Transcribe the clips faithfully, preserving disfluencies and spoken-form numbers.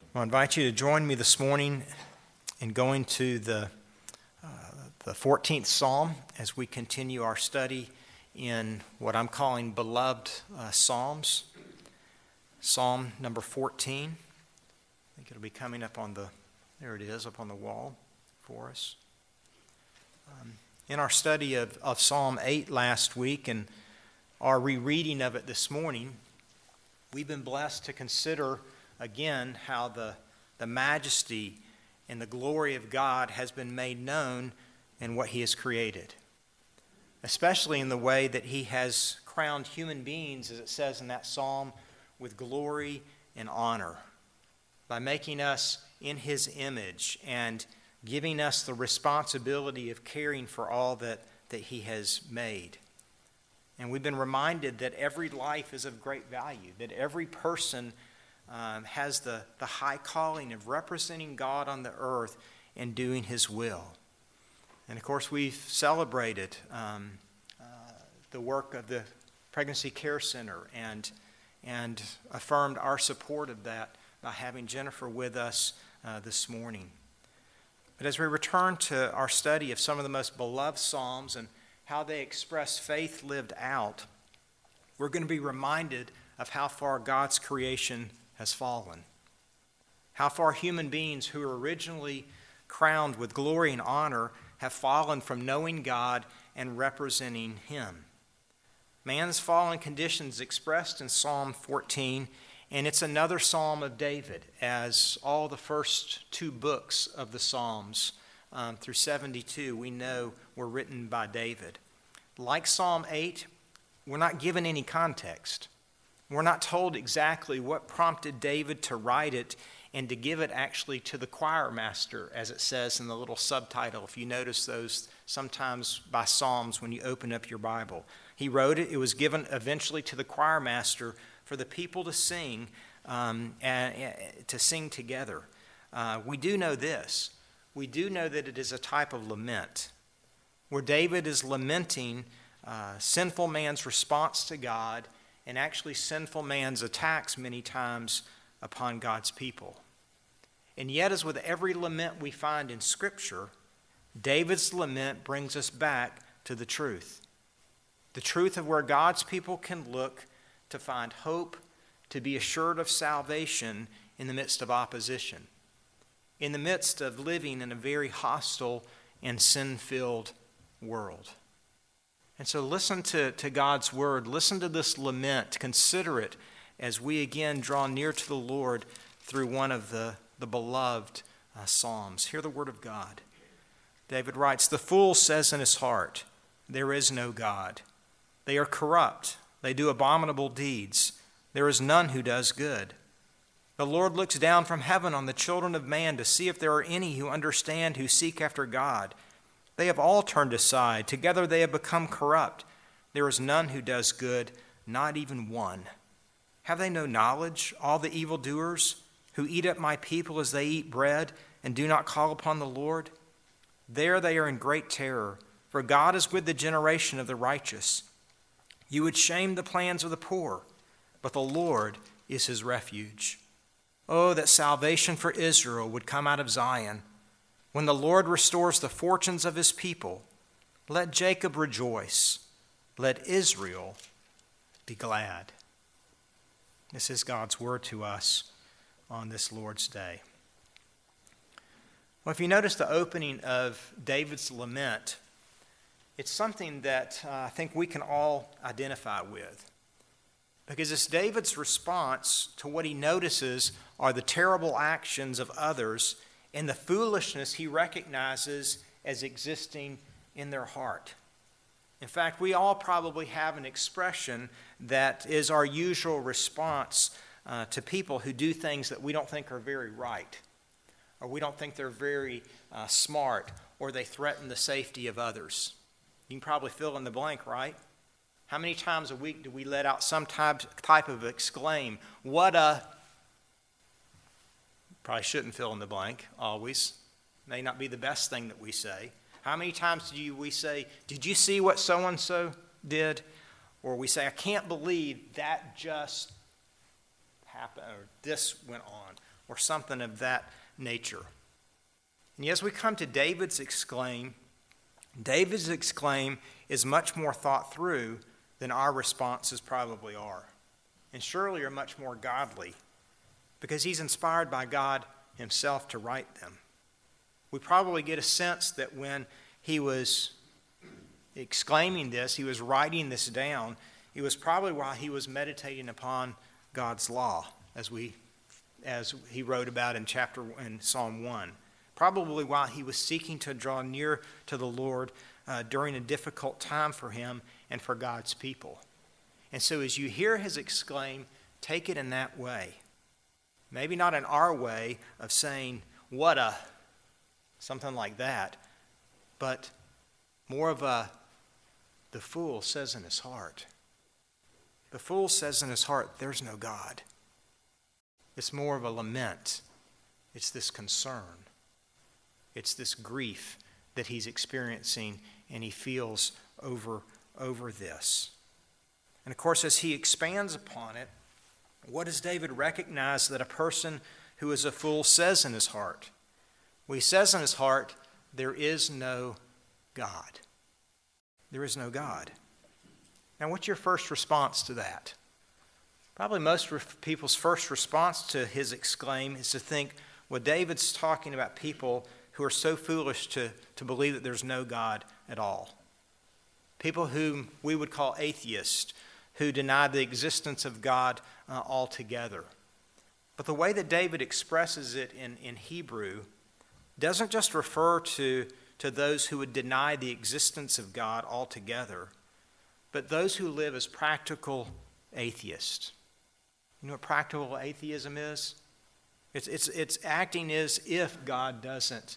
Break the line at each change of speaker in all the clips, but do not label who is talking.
I invite you to join me this morning in going to the, uh, the fourteenth Psalm as we continue our study in what I'm calling beloved uh, Psalms. Psalm number fourteen. I think it'll be coming up on the, there it is, up on the wall for us. Um, in our study of, of Psalm eight last week and our rereading of it this morning, we've been blessed to consider again how the, the majesty and the glory of God has been made known in what He has created, especially in the way that He has crowned human beings, as it says in that psalm, with glory and honor, by making us in His image and giving us the responsibility of caring for all that, that He has made. And we've been reminded that every life is of great value, that every person um, has the, the high calling of representing God on the earth and doing His will. And of course, we've celebrated um, uh, the work of the Pregnancy Care Center and, and affirmed our support of that by having Jennifer with us uh, this morning. But as we return to our study of some of the most beloved Psalms and how they express faith lived out, we're going to be reminded of how far God's creation has fallen. How far human beings who were originally crowned with glory and honor have fallen from knowing God and representing Him. Man's fallen condition is expressed in Psalm fourteen, and it's another Psalm of David, as all the first two books of the Psalms um, through seventy-two we know were written by David. Like Psalm eight, we're not given any context. We're not told exactly what prompted David to write it and to give it actually to the choir master, as it says in the little subtitle. If you notice those sometimes by Psalms when you open up your Bible. He wrote it. It was given eventually to the choir master for the people to sing, um, and, and to sing together. Uh, we do know this. We do know that it is a type of lament, where David is lamenting uh, sinful man's response to God and actually sinful man's attacks many times upon God's people. And yet, as with every lament we find in Scripture, David's lament brings us back to the truth. The truth of where God's people can look to find hope, to be assured of salvation in the midst of opposition, in the midst of living in a very hostile and sin-filled world. And so listen to, to God's word. Listen to this lament. Consider it as we again draw near to the Lord through one of the, the beloved uh, Psalms. Hear the word of God. David writes, "The fool says in his heart, 'There is no God.' They are corrupt. They do abominable deeds. There is none who does good. The Lord looks down from heaven on the children of man to see if there are any who understand, who seek after God. They have all turned aside. Together they have become corrupt. There is none who does good, not even one. Have they no knowledge, all the evildoers, who eat up my people as they eat bread and do not call upon the Lord? There they are in great terror, for God is with the generation of the righteous. You would shame the plans of the poor, but the Lord is his refuge. Oh, that salvation for Israel would come out of Zion. When the Lord restores the fortunes of his people, let Jacob rejoice. Let Israel be glad." This is God's word to us on this Lord's Day. Well, if you notice the opening of David's lament, it's something that uh, I think we can all identify with, because it's David's response to what he notices are the terrible actions of others and the foolishness he recognizes as existing in their heart. In fact, we all probably have an expression that is our usual response uh, to people who do things that we don't think are very right, or we don't think they're very uh, smart, or they threaten the safety of others. You can probably fill in the blank, right? How many times a week do we let out some type, type of exclaim, "What a..." Probably shouldn't fill in the blank, always. May not be the best thing that we say. How many times do you, we say, "Did you see what so-and-so did?" Or we say, "I can't believe that just happened," or "this went on." or something of that nature. And as we come to David's exclaim, David's exclaim is much more thought through than our responses probably are, and surely are much more godly, because he's inspired by God himself to write them. We probably get a sense that when he was exclaiming this, he was writing this down, it was probably while he was meditating upon God's law, as we, as he wrote about in chapter in Psalm one. Probably while he was seeking to draw near to the Lord uh, during a difficult time for him and for God's people. And so as you hear his exclaim, take it in that way. Maybe not in our way of saying, what a, something like that, but more of a, the fool says in his heart. The fool says in his heart, there's no God. It's more of a lament. It's this concern. It's this grief that he's experiencing, and he feels over, over this. And of course, as he expands upon it, what does David recognize that a person who is a fool says in his heart? Well, he says in his heart, there is no God. There is no God. Now, what's your first response to that? Probably most people's first response to his exclaim is to think, well, David's talking about people who are so foolish to, to believe that there's no God at all. People whom we would call atheists, who deny the existence of God uh, altogether. But the way that David expresses it in, in Hebrew doesn't just refer to, to those who would deny the existence of God altogether, but those who live as practical atheists. You know what practical atheism is? It's, it's, it's acting as if God doesn't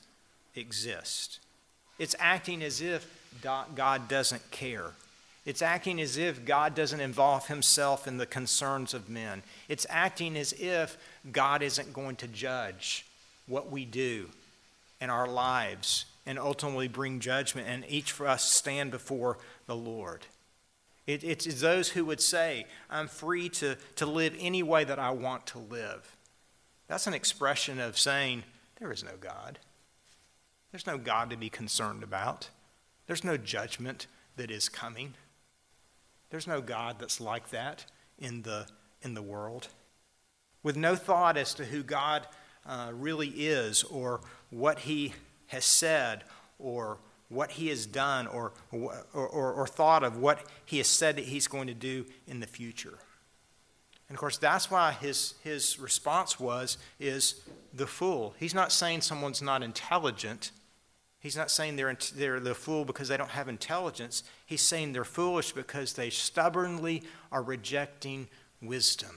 exist. It's acting as if God doesn't care. It's acting as if God doesn't involve himself in the concerns of men. It's acting as if God isn't going to judge what we do in our lives and ultimately bring judgment, and each for us stand before the Lord. It, it's those who would say, I'm free to, to live any way that I want to live. That's an expression of saying, there is no God. There's no God to be concerned about. There's no judgment that is coming. There's no God that's like that in the, in the world. With no thought as to who God uh, really is, or what he has said, or what he has done, or, or, or, or thought of what he has said that he's going to do in the future. And of course, that's why his, his response was, is the fool. He's not saying someone's not intelligent. He's not saying they're, they're the fool because they don't have intelligence. He's saying they're foolish because they stubbornly are rejecting wisdom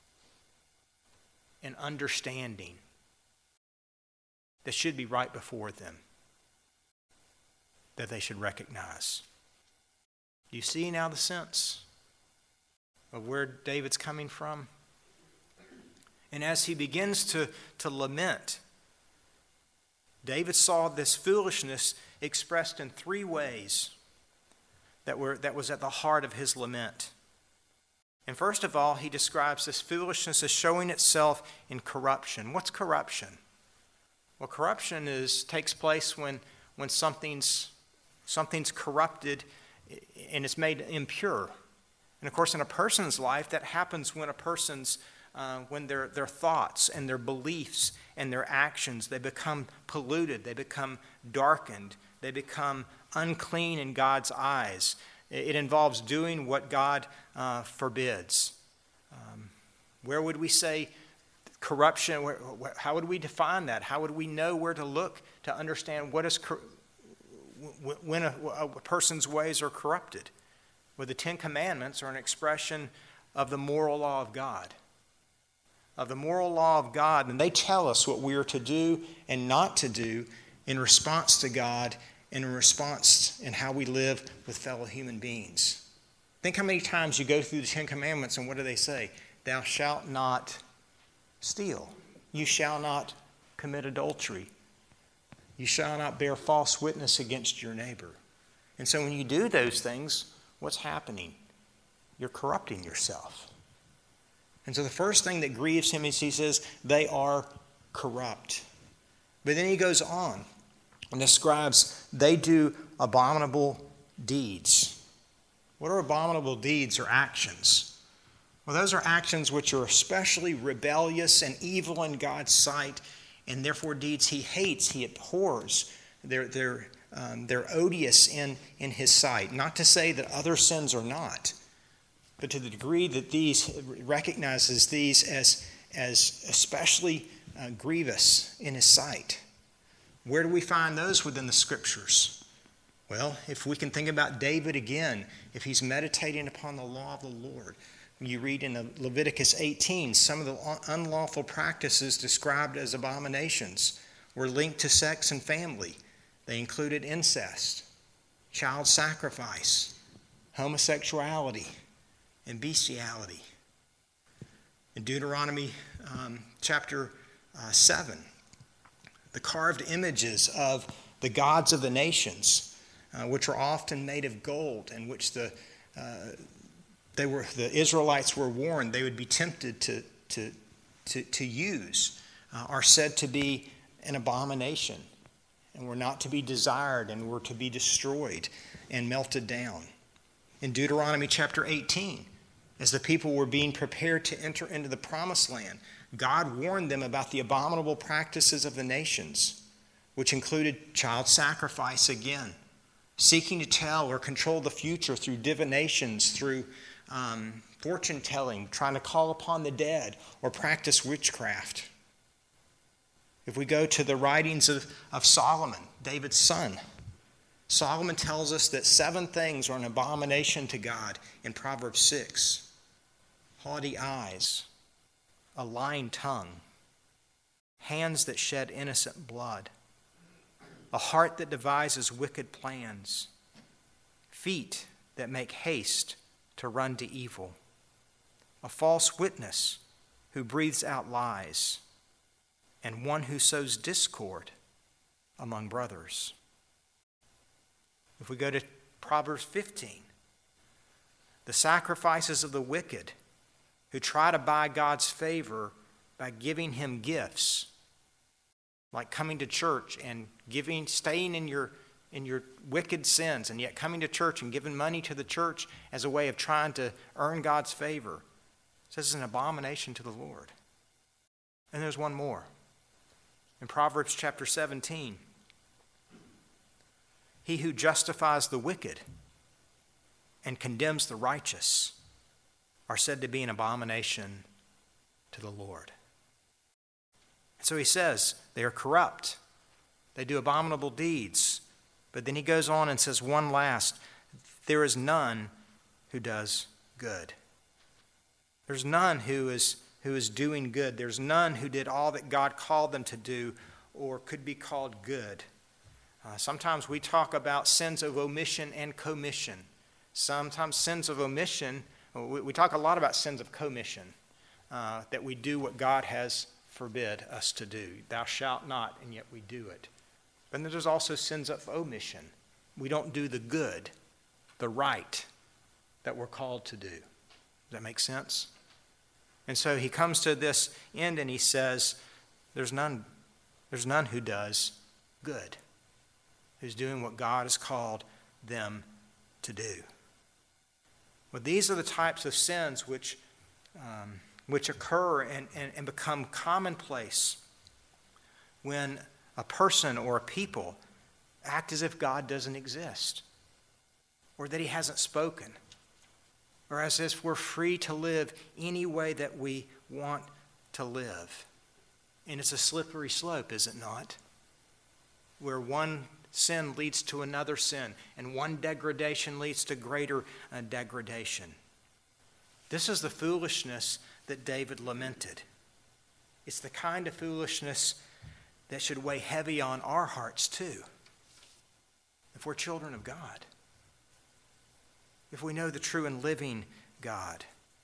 and understanding that should be right before them, that they should recognize. Do you see now the sense of where David's coming from? And as he begins to, to lament, David saw this foolishness expressed in three ways that were that was at the heart of his lament. And first of all, he describes this foolishness as showing itself in corruption. What's corruption? Well, corruption is takes place when when something's something's corrupted and it's made impure. And of course, in a person's life, that happens when a person's uh, when their their thoughts and their beliefs and their actions, they become polluted, they become darkened, they become unclean in God's eyes. It involves doing what God uh, forbids. Um, where would we say corruption? Where, where, how would we define that? How would we know where to look to understand what is cor- when a, a person's ways are corrupted? Well, the Ten Commandments are an expression of the moral law of God. Of the moral law of God, and they tell us what we are to do and not to do in response to God and in response in how we live with fellow human beings. Think how many times you go through the Ten Commandments and what do they say? Thou shalt not steal. You shall not commit adultery. You shall not bear false witness against your neighbor. And so when you do those things, what's happening? You're corrupting yourself. And so the first thing that grieves him is he says, they are corrupt. But then he goes on and describes they do abominable deeds. What are abominable deeds or actions? Well, those are actions which are especially rebellious and evil in God's sight, and therefore deeds he hates, he abhors. They're, they're, um, they're odious in, in his sight. Not to say that other sins are not, but to the degree that these recognizes these as, as especially uh, grievous in his sight. Where do we find those within the Scriptures? Well, if we can think about David again, if he's meditating upon the law of the Lord, you read in Leviticus eighteen, some of the unlawful practices described as abominations were linked to sex and family. They included incest, child sacrifice, homosexuality, and bestiality. In Deuteronomy um, chapter uh, seven, the carved images of the gods of the nations, uh, which are often made of gold, and which the uh, they were the Israelites were warned they would be tempted to to to, to use, uh, are said to be an abomination, and were not to be desired, and were to be destroyed and melted down. In Deuteronomy chapter eighteen, as the people were being prepared to enter into the promised land, God warned them about the abominable practices of the nations, which included child sacrifice again, seeking to tell or control the future through divinations, through um, fortune telling, trying to call upon the dead, or practice witchcraft. If we go to the writings of, of Solomon, David's son, Solomon tells us that seven things are an abomination to God in Proverbs six. Haughty eyes, a lying tongue, hands that shed innocent blood, a heart that devises wicked plans, feet that make haste to run to evil, a false witness who breathes out lies, and one who sows discord among brothers. If we go to Proverbs fifteen, the sacrifices of the wicked who try to buy God's favor by giving him gifts, like coming to church and giving, staying in your in your wicked sins, and yet coming to church and giving money to the church as a way of trying to earn God's favor. It says it's an abomination to the Lord. And there's one more. In Proverbs chapter seventeen, he who justifies the wicked and condemns the righteous are said to be an abomination to the Lord. So he says they are corrupt. They do abominable deeds. But then he goes on and says one last, there is none who does good. There's none who is, who is doing good. There's none who did all that God called them to do or could be called good. Uh, sometimes we talk about sins of omission and commission. Sometimes sins of omission, we, we talk a lot about sins of commission, uh, that we do what God has forbid us to do. Thou shalt not, and yet we do it. But then there's also sins of omission. We don't do the good, the right that we're called to do. Does that make sense? And so he comes to this end and he says, there's none, there's none who does good, who's doing what God has called them to do. Well, these are the types of sins which, um, which occur and, and, and become commonplace when a person or a people act as if God doesn't exist, or that he hasn't spoken, or as if we're free to live any way that we want to live. And it's a slippery slope, is it not? Where one sin leads to another sin, and one degradation leads to greater uh, degradation. This is the foolishness that David lamented. It's the kind of foolishness that should weigh heavy on our hearts too, if we're children of God, if we know the true and living God.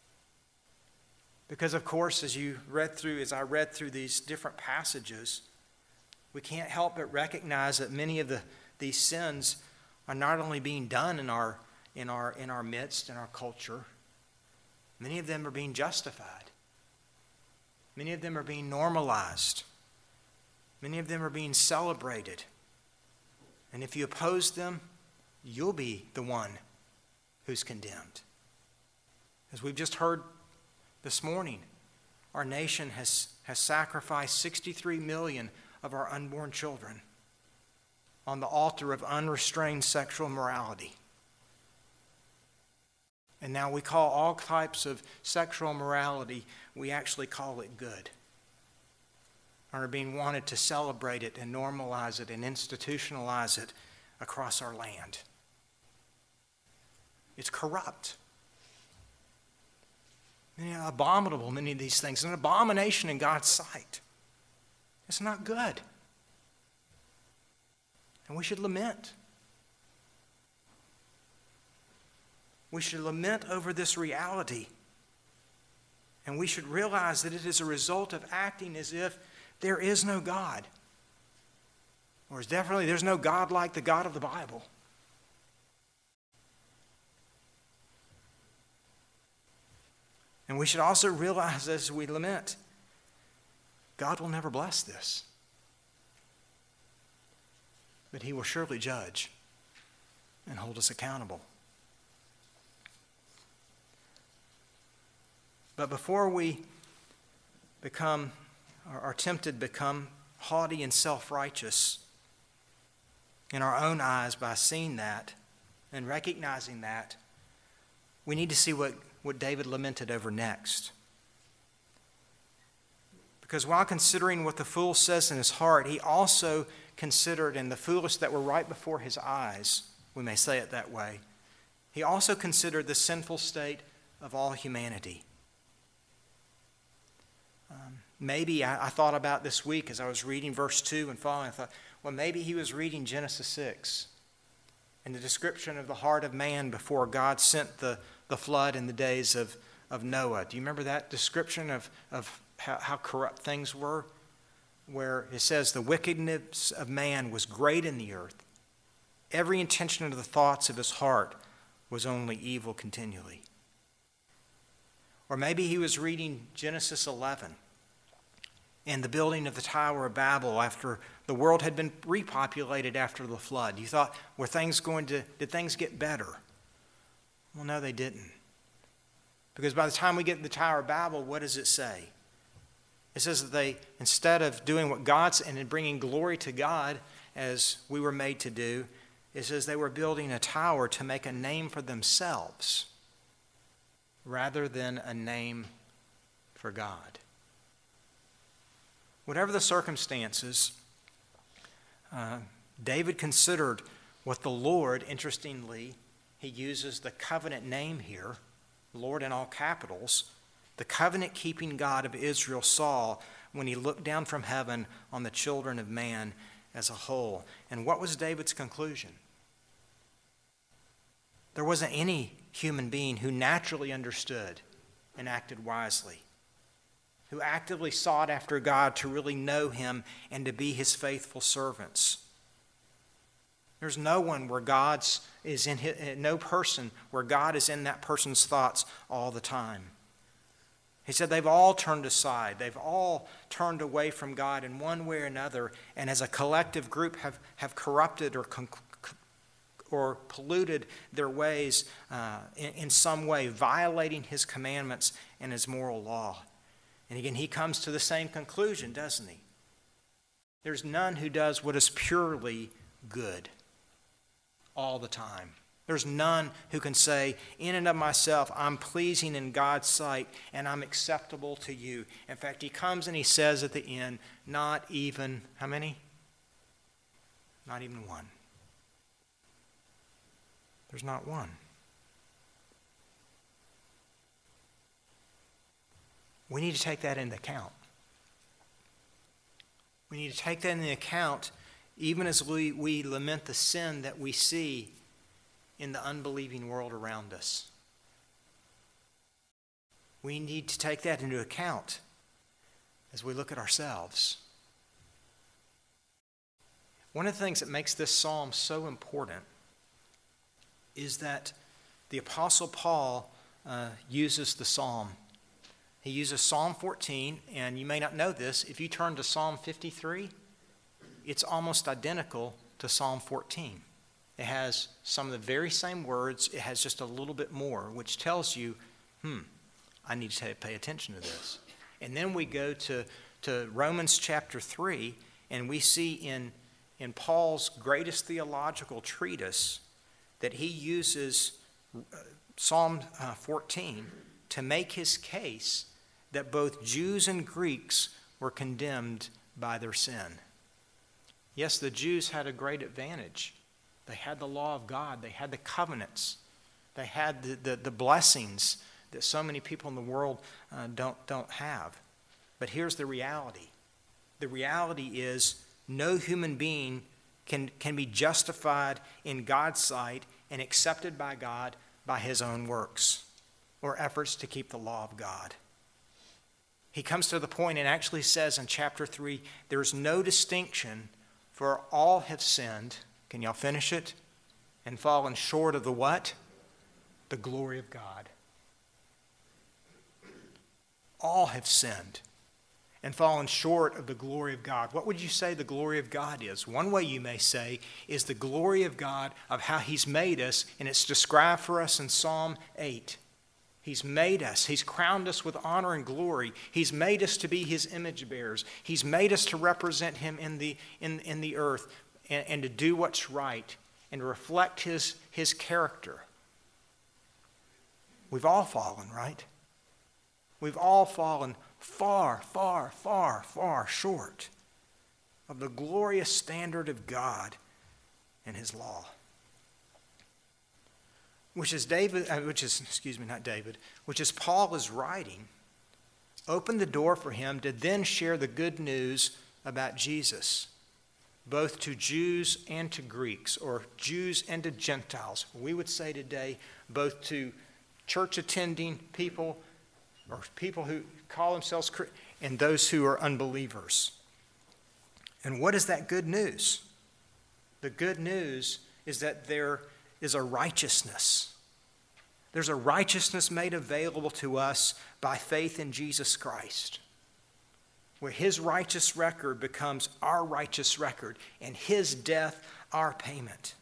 Because of course, as you read through, as I read through these different passages, we can't help but recognize that many of the these sins are not only being done in our in our in our midst, in our culture, many of them are being justified. Many of them are being normalized. Many of them are being celebrated. And if you oppose them, you'll be the one who's condemned. As we've just heard this morning, our nation has, has sacrificed sixty-three million of our unborn children on the altar of unrestrained sexual morality. And now we call all types of sexual morality, we actually call it good. And are being wanted to celebrate it and normalize it and institutionalize it across our land. It's corrupt. You know, abominable, many of these things. An abomination in God's sight. It's not good. And we should lament. We should lament over this reality. And we should realize that it is a result of acting as if there is no God. Or as definitely there's no God like the God of the Bible. And we should also realize as we lament, God will never bless this. But He will surely judge and hold us accountable. But before we become, or are tempted to become haughty and self-righteous in our own eyes by seeing that and recognizing that, we need to see what, what David lamented over next. Because while considering what the fool says in his heart, he also considered, and the foolish that were right before his eyes, we may say it that way, he also considered the sinful state of all humanity. Um, maybe I, I thought about this week as I was reading verse two and following, I thought, well, maybe he was reading Genesis six and the description of the heart of man before God sent the, the flood in the days of, of Noah. Do you remember that description of, of how, how corrupt things were? Where it says the wickedness of man was great in the earth. Every intention of the thoughts of his heart was only evil continually. Or maybe he was reading Genesis eleven and the building of the Tower of Babel after the world had been repopulated after the flood. You thought, were things going to, did things get better? Well, no, they didn't. Because by the time we get to the Tower of Babel, what does it say? It says that they, instead of doing what God's and bringing glory to God as we were made to do, it says they were building a tower to make a name for themselves rather than a name for God. Whatever the circumstances, uh, David considered what the Lord, interestingly, he uses the covenant name here, Lord in all capitals, the covenant-keeping God of Israel saw when he looked down from heaven on the children of man as a whole. And what was David's conclusion? There wasn't any human being who naturally understood and acted wisely, who actively sought after God to really know him and to be his faithful servants. There's no one where God's is in his, no person where God is in that person's thoughts all the time. He said they've all turned aside. They've all turned away from God in one way or another, and as a collective group have, have corrupted or con- or polluted their ways uh, in, in some way, violating his commandments and his moral law. And again, he comes to the same conclusion, doesn't he? There's none who does what is purely good all the time. There's none who can say, in and of myself, I'm pleasing in God's sight and I'm acceptable to you. In fact, he comes and he says at the end, not even, how many? Not even one. There's not one. We need to take that into account. We need to take that into account even as we, we lament the sin that we see in the unbelieving world around us. We need to take that into account as we look at ourselves. One of the things that makes this psalm so important is that the Apostle Paul uh, uses the psalm. He uses Psalm fourteen, and you may not know this. If you turn to Psalm fifty-three, it's almost identical to Psalm fourteen. It has some of the very same words. It has just a little bit more, which tells you, hmm, I need to pay attention to this. And then we go to, to Romans chapter three, and we see in, in Paul's greatest theological treatise that he uses Psalm fourteen to make his case that both Jews and Greeks were condemned by their sin. Yes, the Jews had a great advantage. They had the law of God. They had the covenants. They had the, the, the blessings that so many people in the world uh, don't, don't have. But here's the reality. The reality is no human being can, can be justified in God's sight and accepted by God by his own works or efforts to keep the law of God. He comes to the point and actually says in chapter three, there's no distinction, for all have sinned. Can y'all finish it? And fallen short of the what? The glory of God. All have sinned and fallen short of the glory of God. What would you say the glory of God is? One way you may say is the glory of God of how he's made us, and it's described for us in Psalm eight. He's made us. He's crowned us with honor and glory. He's made us to be his image bearers. He's made us to represent him in the, in, in the earth and, and to do what's right and to reflect his, his character. We've all fallen, right? We've all fallen far, far, far, far short of the glorious standard of God and his law. Which is David, uh, which is, excuse me, not David, which is Paul is writing, opened the door for him to then share the good news about Jesus, both to Jews and to Greeks, or Jews and to Gentiles. We would say today, both to church-attending people, or people who call themselves Christians, and those who are unbelievers. And what is that good news? The good news is that there is a righteousness. There's a righteousness made available to us by faith in Jesus Christ, where his righteous record becomes our righteous record, and his death our payment.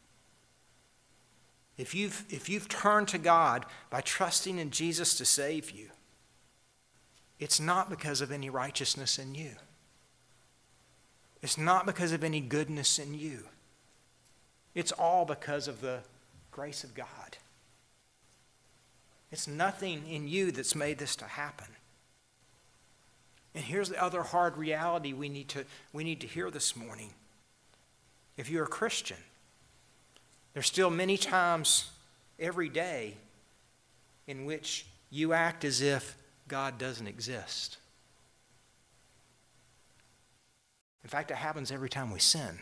If you've, if you've turned to God by trusting in Jesus to save you, it's not because of any righteousness in you. It's not because of any goodness in you. It's all because of the grace of God. It's nothing in you that's made this to happen. And here's the other hard reality we need to, we need to hear this morning. If you're a Christian, there's still many times every day in which you act as if God doesn't exist. In fact, it happens every time we sin.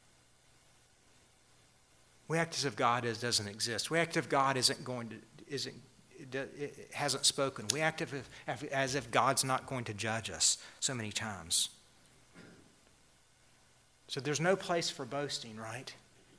We act as if God is, doesn't exist. We act as if God isn't going to, isn't, it hasn't spoken. We act as if, as if God's not going to judge us so many times. So there's no place for boasting, right?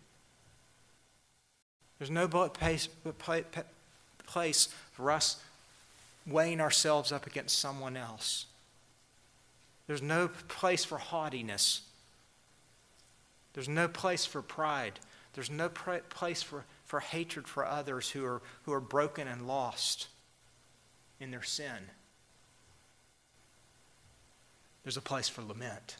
There's no place, place for us weighing ourselves up against someone else. There's no place for haughtiness. There's no place for pride. There's no place for, for hatred for others who are, who are broken and lost in their sin. There's a place for lament.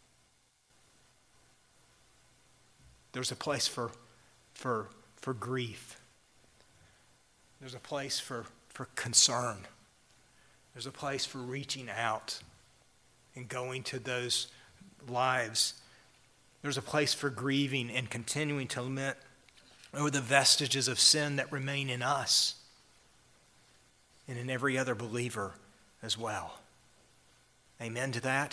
There's a place for, for, for grief. There's a place for, for concern. There's a place for reaching out and going to those lives. There's a place for grieving and continuing to lament over the vestiges of sin that remain in us and in every other believer as well. Amen to that?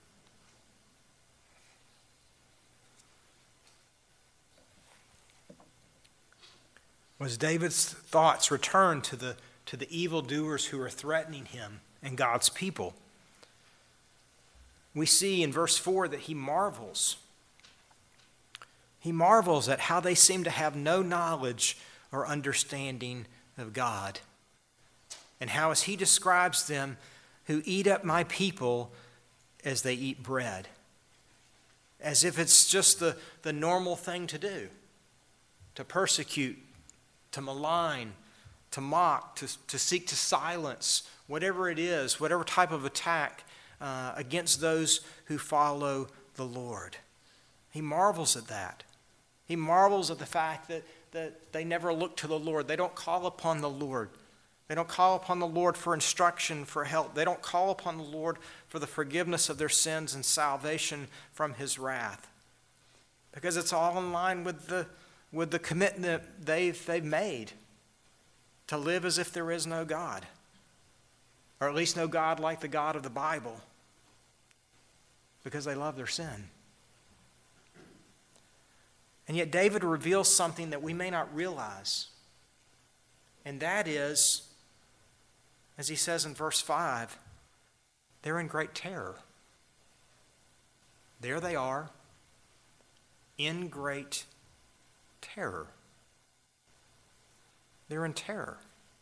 As David's thoughts return to the, to the evildoers who are threatening him and God's people, we see in verse four that he marvels. He marvels at how they seem to have no knowledge or understanding of God, and how, as he describes them, who eat up my people as they eat bread. as if it's just the, the normal thing to do, to persecute, to malign, to mock, to, to seek to silence, whatever it is, whatever type of attack uh, against those who follow the Lord. He marvels at that. He marvels at the fact that, that they never look to the Lord. They don't call upon the Lord. They don't call upon the Lord for instruction, for help. They don't call upon the Lord for the forgiveness of their sins and salvation from His wrath. Because it's all in line with the, with the commitment they've, they've made to live as if there is no God. Or at least no God like the God of the Bible. Because they love their sin. And yet David reveals something that we may not realize. And that is, as he says in verse five, they're in great terror. There they are, in great terror. They're in terror.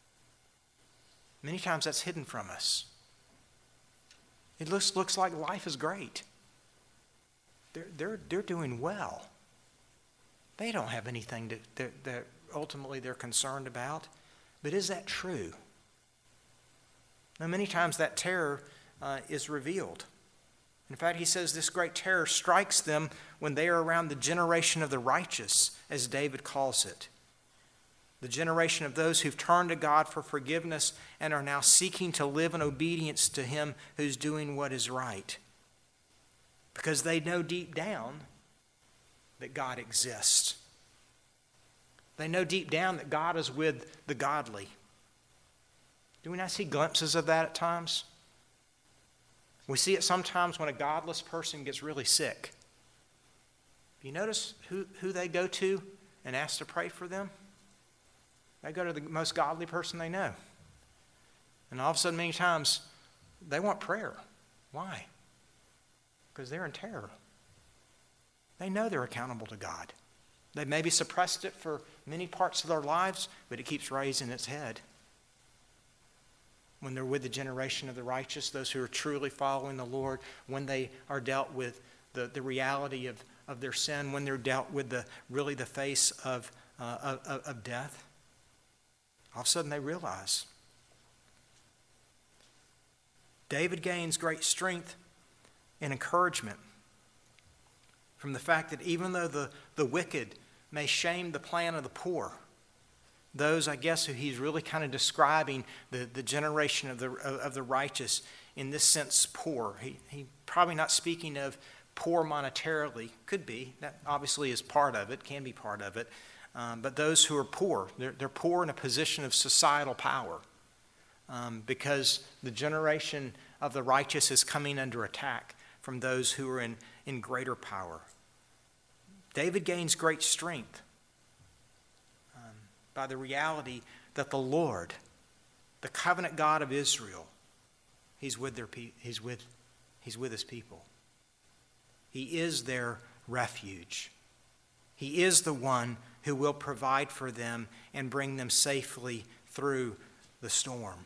Many times that's hidden from us. It looks, looks like life is great. They're, they're, they're doing well. They don't have anything to, that, that ultimately they're concerned about. But is that true? Now, many times that terror uh, is revealed. In fact, he says this great terror strikes them when they are around the generation of the righteous, as David calls it. The generation of those who've turned to God for forgiveness and are now seeking to live in obedience to Him who's doing what is right. Because they know deep down that God exists. They know deep down that God is with the godly. Do we not see glimpses of that at times? We see it sometimes when a godless person gets really sick. You notice who, who they go to and ask to pray for them? They go to the most godly person they know. And all of a sudden, many times, they want prayer. Why? Because they're in terror. They know they're accountable to God. They maybe suppressed it for many parts of their lives, but it keeps raising its head. When they're with the generation of the righteous, those who are truly following the Lord, when they are dealt with the, the reality of, of their sin, when they're dealt with the really the face of, uh, of, of death, all of a sudden they realize. David gains great strength and encouragement from the fact that even though the, the wicked may shame the plan of the poor, those, I guess, who he's really kind of describing the, the generation of the of the righteous, in this sense, poor. He he probably not speaking of poor monetarily. Could be. That obviously is part of it, can be part of it. Um, but those who are poor, they're, they're poor in a position of societal power um, because the generation of the righteous is coming under attack from those who are in, in greater power. David gains great strength um, by the reality that the Lord, the covenant God of Israel, He's with their pe- He's with He's with His people. He is their refuge. He is the one who will provide for them and bring them safely through the storm.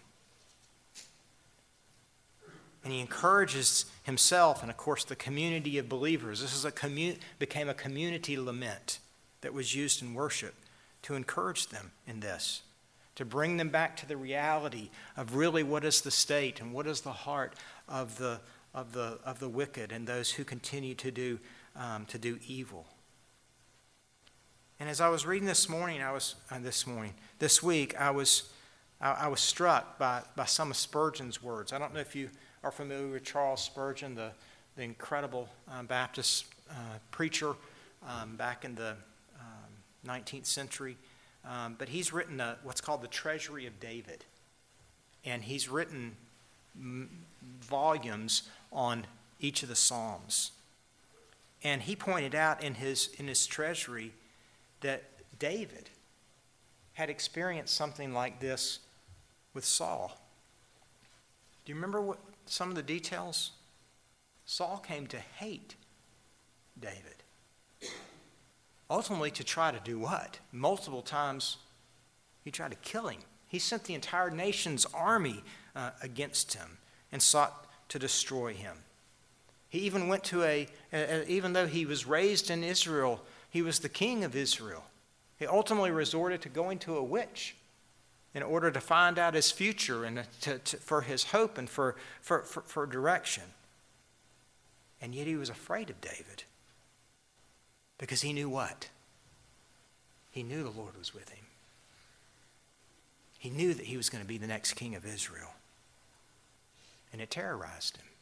And he encourages himself and, of course, the community of believers. This is a commu- became a community lament that was used in worship to encourage them in this, to bring them back to the reality of really what is the state and what is the heart of the of the of the wicked and those who continue to do um, to do evil. And as I was reading this morning, I was uh, this morning this week, I was I, I was struck by by some of Spurgeon's words. I don't know if you are familiar with Charles Spurgeon, the, the incredible uh, Baptist uh, preacher um, back in the um, nineteenth century. Um, but he's written a, what's called the Treasury of David. And he's written m- volumes on each of the Psalms. And he pointed out in his, in his treasury that David had experienced something like this with Saul. Do you remember what some of the details? Saul came to hate David. Ultimately, to try to do what? Multiple times, he tried to kill him. He sent the entire nation's army uh, against him and sought to destroy him. He even went to a, a, even though he was raised in Israel, he was the king of Israel. He ultimately resorted to going to a witch in order to find out his future and to, to, for his hope and for, for, for, for direction. And yet he was afraid of David because he knew what? He knew the Lord was with him. He knew that he was going to be the next king of Israel. And it terrorized him.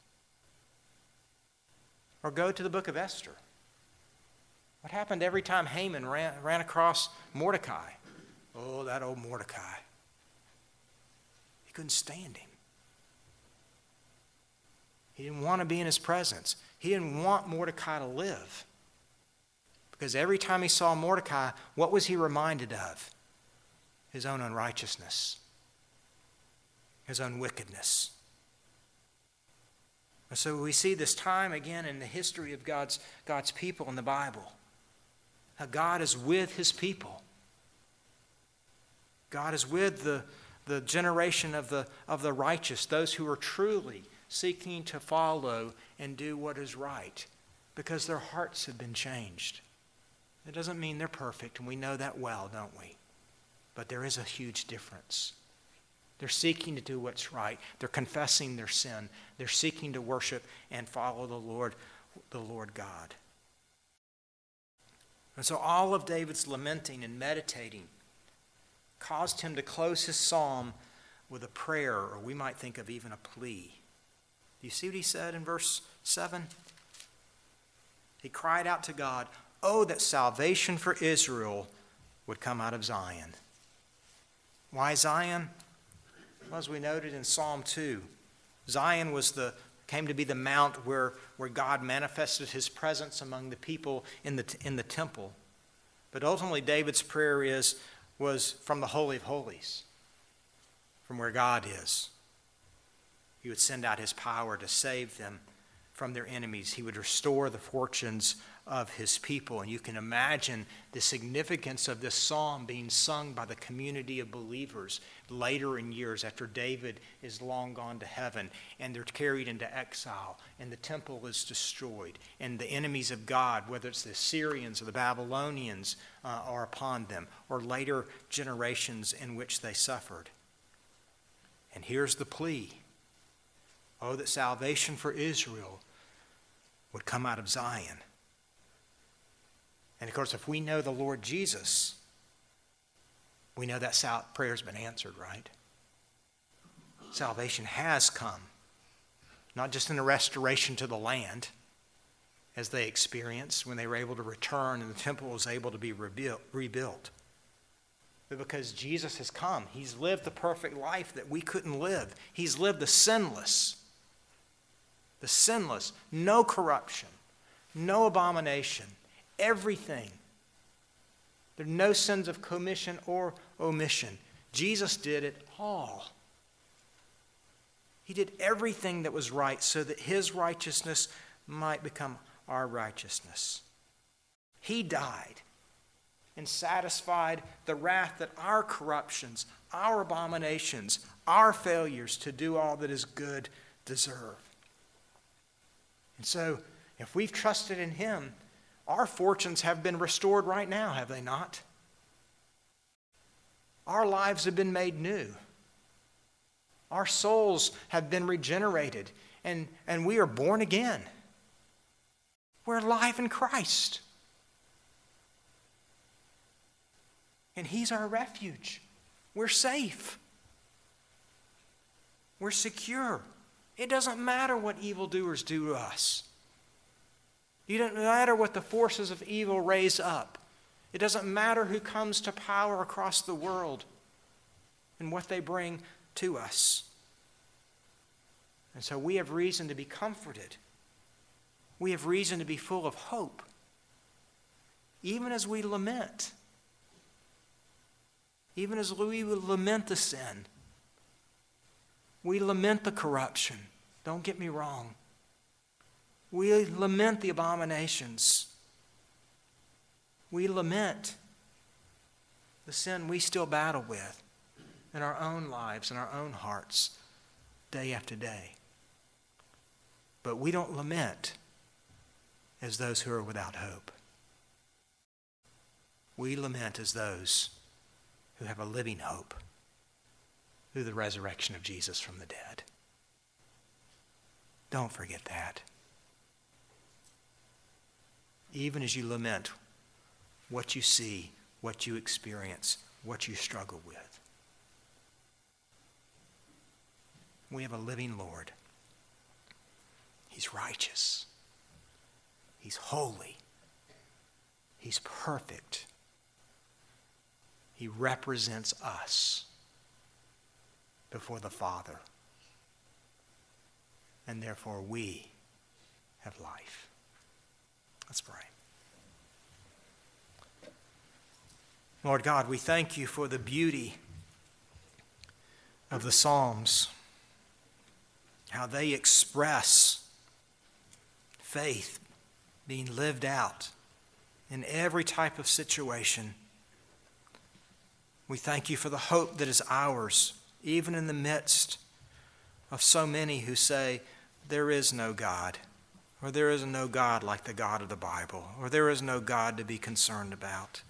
Or go to the book of Esther. What happened every time Haman ran, ran across Mordecai? Oh, that old Mordecai. He couldn't stand him. He didn't want to be in his presence. He didn't want Mordecai to live. Because every time he saw Mordecai, what was he reminded of? His own unrighteousness. His own wickedness. And so we see this time again in the history of God's, God's people in the Bible. How God is with his people. God is with the, the generation of the, of the righteous, those who are truly seeking to follow and do what is right, because their hearts have been changed. It doesn't mean they're perfect, and we know that well, don't we? But there is a huge difference. They're seeking to do what's right. They're confessing their sin. They're seeking to worship and follow the Lord, the Lord God. And so all of David's lamenting and meditating caused him to close his psalm with a prayer, or we might think of even a plea. Do you see what he said in verse seven? He cried out to God, "Oh, that salvation for Israel would come out of Zion." Why Zion? Well, as we noted in Psalm two, Zion was the came to be the mount where, where God manifested his presence among the people in the, in the temple. But ultimately, David's prayer is, was from the Holy of Holies, from where God is. He would send out his power to save them from their enemies. He would restore the fortunes of his people. And you can imagine the significance of this psalm being sung by the community of believers later in years after David is long gone to heaven and they're carried into exile and the temple is destroyed and the enemies of God, whether it's the Assyrians or the Babylonians, uh, are upon them, or later generations in which they suffered. And here's the plea. Oh, that salvation for Israel would come out of Zion. And of course, if we know the Lord Jesus, we know that sal- prayer's been answered, right? Salvation has come. Not just in a restoration to the land, as they experienced when they were able to return and the temple was able to be rebuilt, rebuilt. But because Jesus has come, he's lived the perfect life that we couldn't live. He's lived the sinless, the sinless, no corruption, no abomination, everything. There are no sins of commission or omission. Jesus did it all. He did everything that was right so that his righteousness might become our righteousness. He died and satisfied the wrath that our corruptions, our abominations, our failures to do all that is good deserve. And so, if we've trusted in him, our fortunes have been restored right now, have they not? Our lives have been made new. Our souls have been regenerated, and, and we are born again. We're alive in Christ. And he's our refuge. We're safe. We're secure. It doesn't matter what evildoers do to us. It doesn't matter what the forces of evil raise up. It doesn't matter who comes to power across the world and what they bring to us. And so we have reason to be comforted. We have reason to be full of hope, even as we lament. Even as we lament the sin. We lament the corruption. Don't get me wrong. We lament the abominations. We lament the sin we still battle with in our own lives, in our own hearts, day after day. But we don't lament as those who are without hope. We lament as those who have a living hope through the resurrection of Jesus from the dead. Don't forget that. Even as you lament what you see, what you experience, what you struggle with. We have a living Lord. He's righteous. He's holy. He's perfect. He represents us before the Father. And therefore we have life. Let's pray. Lord God, we thank you for the beauty of the Psalms, how they express faith being lived out in every type of situation. We thank you for the hope that is ours, even in the midst of so many who say, there is no God, or there is no God like the God of the Bible, or there is no God to be concerned about.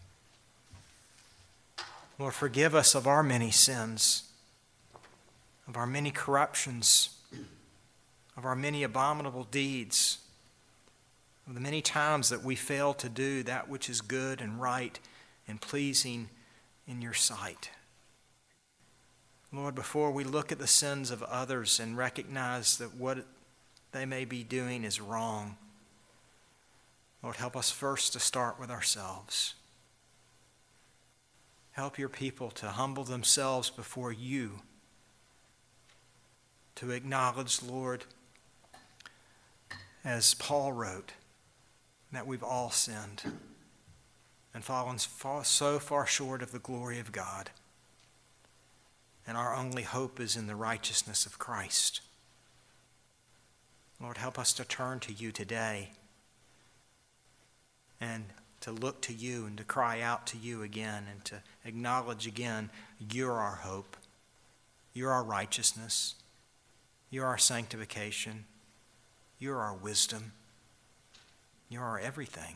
Lord, forgive us of our many sins, of our many corruptions, of our many abominable deeds, of the many times that we fail to do that which is good and right and pleasing in your sight. Lord, before we look at the sins of others and recognize that what they may be doing is wrong, Lord, help us first to start with ourselves. Help your people to humble themselves before you, to acknowledge, Lord, as Paul wrote, that we've all sinned and fallen so far short of the glory of God. And our only hope is in the righteousness of Christ. Lord, help us to turn to you today and to look to you and to cry out to you again and to acknowledge again you're our hope, you're our righteousness, you're our sanctification, you're our wisdom, you're our everything.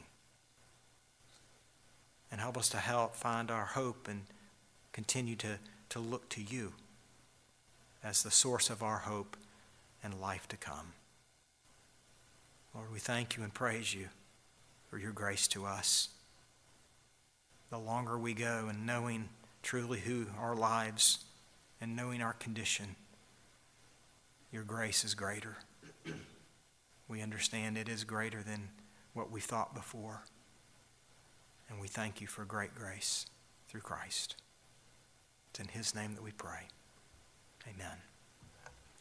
And help us to help find our hope and continue to, to look to you as the source of our hope and life to come. Lord, we thank you and praise you for your grace to us. The longer we go in knowing truly who our lives and knowing our condition, your grace is greater. We understand it is greater than what we thought before. And we thank you for great grace through Christ. It's in his name that we pray. Amen.